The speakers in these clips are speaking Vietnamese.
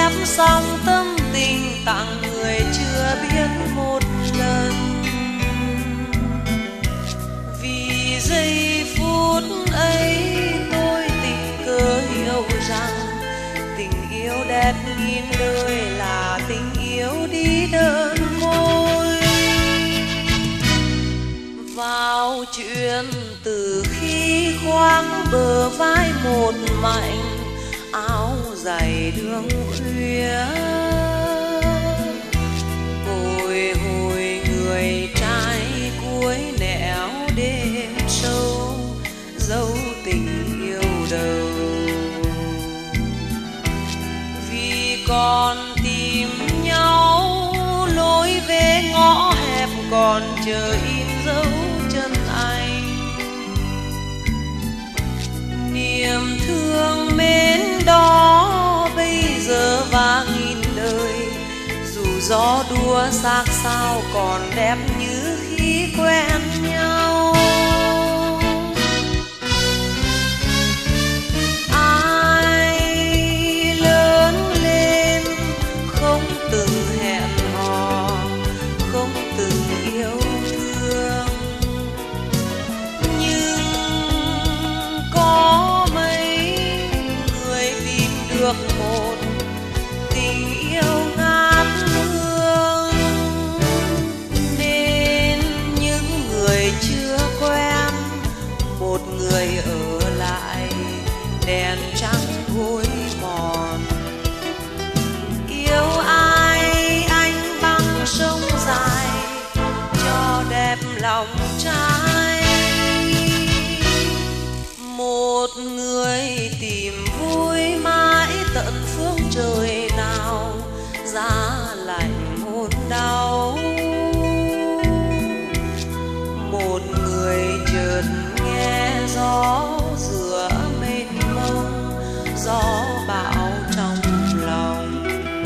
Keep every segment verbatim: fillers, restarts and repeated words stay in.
chép xong tâm tình tặng người chưa biết một lần. Vì giây phút ấy tôi tình cờ hiểu rằng tình yêu đẹp nghìn đời là tình yêu đi đơn côi. Vào chuyện từ khi khoác bờ vai một mảnh áo dày đường khuya, bồi hồi người trai cuối nẻo đêm sâu dấu tình yêu đầu. Vì còn tìm nhau lối về ngõ hẹp còn chờ in dấu chân anh. Niềm thương mến đó bây giờ và nghìn đời, dù gió đua xác sao còn đẹp như khi quen nhau. Ai lớn lên không từng hẹn hò, không từng yêu thương, nhưng có mấy người tìm được một tình yêu ngát hương. Nên những người chưa quen, một người ở lại đèn trắng gối mòn. Yêu ai anh băng sông dài cho đẹp lòng trai. Một người tìm vui mãi tận phương trời nào, giá lạnh hôn đau. Một người chợt nghe gió giữa mênh mông, gió bão trong lòng.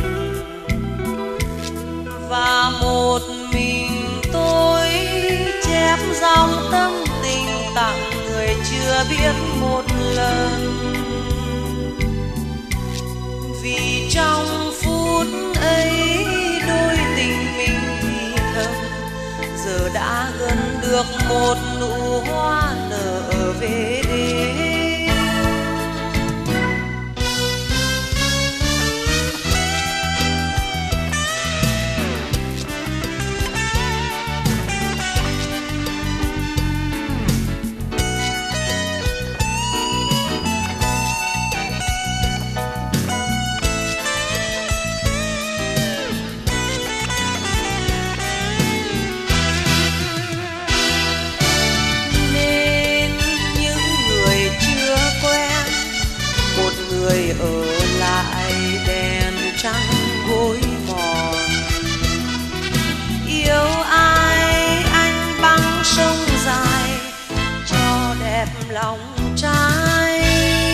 Và một mình tôi chép dòng tâm tình tặng người chưa biết một lần. Vì trong phút ấy đôi tình mình thì thầm, giờ đã gần được một nụ hoa nở về đêm. Người ở lại đèn trắng gối mòn. Yêu ai anh băng sông dài cho đẹp lòng trai.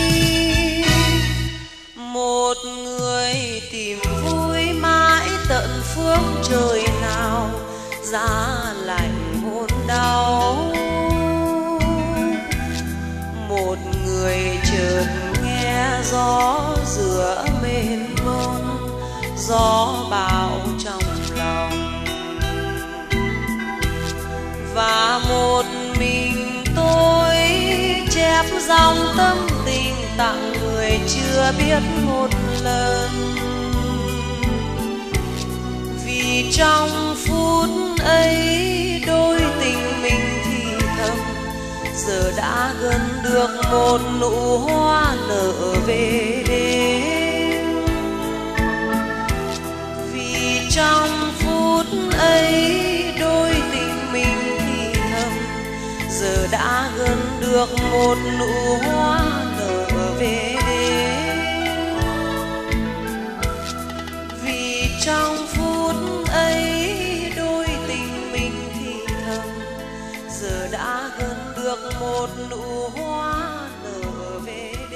Một người tìm vui mãi tận phương trời nào, giá lạnh hôn đau. Một người chợt nghe gió giữa mênh mông, gió bão trong lòng. Và một mình tôi chép dòng tâm tình tặng người chưa biết một lần. Vì trong phút ấy đôi tình mình thì thầm, giờ đã gần được một nụ hoa nở về đêm. Vì trong phút ấy đôi tình mình thì thầm, giờ đã gần được một nụ hoa nở về đêm. Vì trong phút ấy đôi tình mình thì thầm, giờ đã gần được một nụ hoa nở về